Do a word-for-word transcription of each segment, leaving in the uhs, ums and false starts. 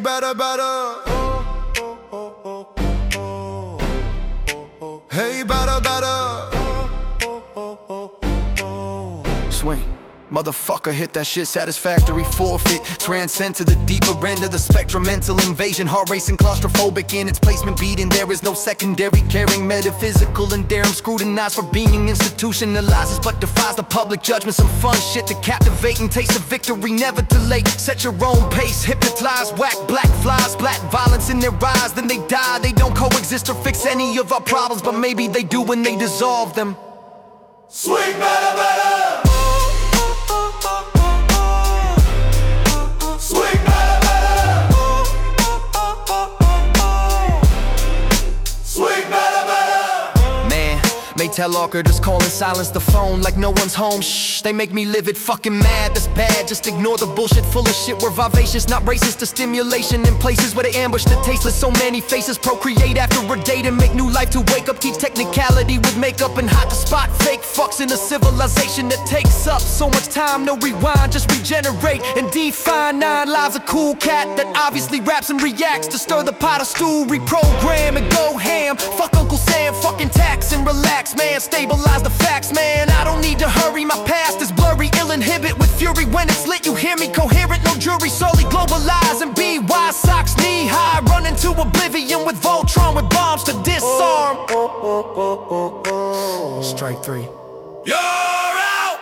better, better. Hey, better, better. Swing. Motherfucker, hit that shit, satisfactory forfeit. Transcend to the deeper end of the spectrum. Mental invasion, heart racing, claustrophobic in its placement beating. There is no secondary caring, metaphysical and daring. Scrutinized for being institutionalizes, but defies the public judgment. Some fun shit to captivate and taste of victory, never delay. Set your own pace, hypnotize, whack black flies, black violence in their eyes. Then they die, they don't coexist or fix any of our problems, but maybe they do when they dissolve them. Swing better, better. Tell Walker just call and silence the phone like no one's home. Shh, they make me live it fucking mad, that's bad. Just ignore the bullshit, full of shit. We're vivacious, not racist. To stimulation in places where they ambush the tasteless. So many faces procreate after a day to make new life to wake up. Teach technicality with makeup and hot to spot fake fucks in a civilization that takes up so much time. No rewind, just regenerate and define. Nine lives, a cool cat that obviously raps and reacts to stir the pot of stew. Reprogram and go ham. Fuck Uncle Sam, fucking tax and relax, man. Stabilize the facts, man. I don't need to hurry, my past is blurry. Ill inhibit with fury when it's lit. You hear me coherent, no jury. Solely globalize and be wise. Socks knee high, run into oblivion with Voltron with bombs to disarm. Strike three. You're out.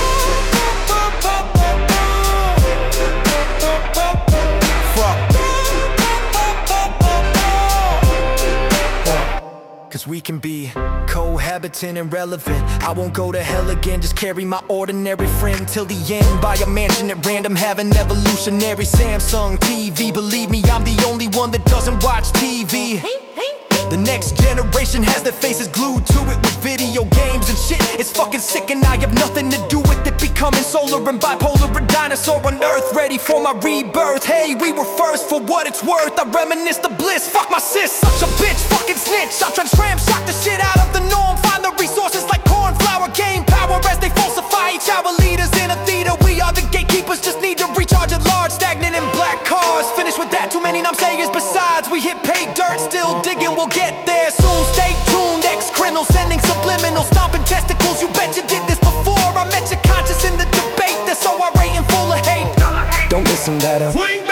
Cause we can be cohabiting and relevant. I won't go to hell again, just carry my ordinary friend till the end. Buy a mansion at random, have an evolutionary Samsung T V. Believe me, I'm the only one that doesn't watch T V. The next generation has their faces glued to it with video games and shit. It's fucking sick and I have nothing to do with it. Becoming solar and bipolar, a dinosaur on earth, ready for my rebirth. Hey, we were first for what it's worth. I reminisce the bliss, fuck my sis, such a bitch, fucking snitch. I'll tram shock the shit out of the norm. Find the resources like cornflower, gain power as they falsify each hour. Leaders in a theater, we are the gatekeepers. Just need to recharge at large, stagnant in black cars. Finish with that, too many naysayers. Besides, we hit pay dirt, still digging, we'll get there soon. Stay tuned, ex-criminal sending subliminal, stomping testicles. You bet you did this before. I met your conscience in the debate. That's so irate and full of hate. Don't listen to that.